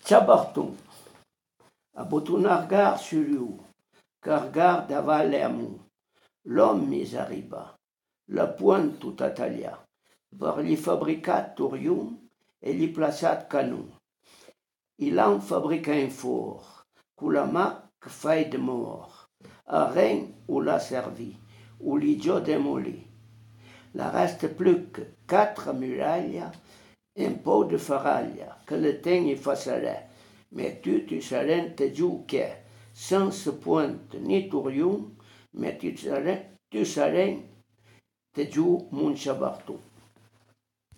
Chabarton, a botonargar sur lui, cargar d'avalemu, l'homme mis arriba, la pointe tout atalia, par li fabricat torium et li plaçat canon. Il en fabrica un fort, que la main que fait de mort, a rein où l'a servi, où l'idiot démoli. La reste plus que 4 murailles, un pot de faraglia, que le temps y facerait, mais tu serais te giuque, sans se pointe ni torium, mais tu serais te giu mon chabarton.